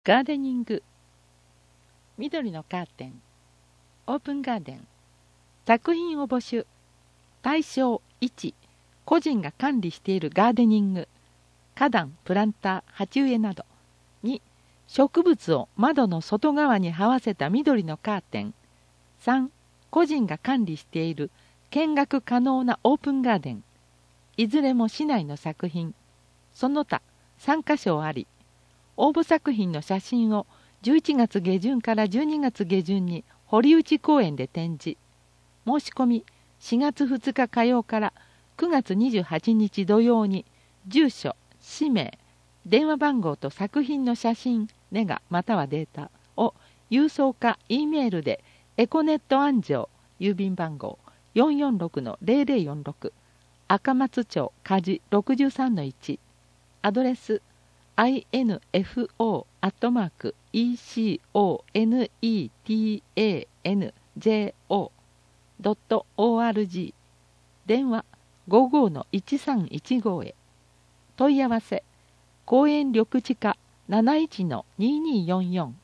ガーデニング、緑のカーテン、オープンガーデン、作品を募集。対象1、個人が管理しているガーデニング、花壇、プランター、鉢植えなど。2、植物を窓の外側に這わせた緑のカーテン。3、個人が管理している見学可能なオープンガーデン。いずれも市内の作品。その他3カ所あり、応募作品の写真を11月下旬から12月下旬に堀内公園で展示。申し込み4月2日火曜から9月28日土曜に住所、氏名、電話番号と作品の写真、ネガまたはデータを郵送か E メールでエコネット安城郵便番号 446-0046 赤松町梶 63-1 アドレスinfo@econetanjo.org 電話55-1315へ。問い合わせ公園緑地課 71-2244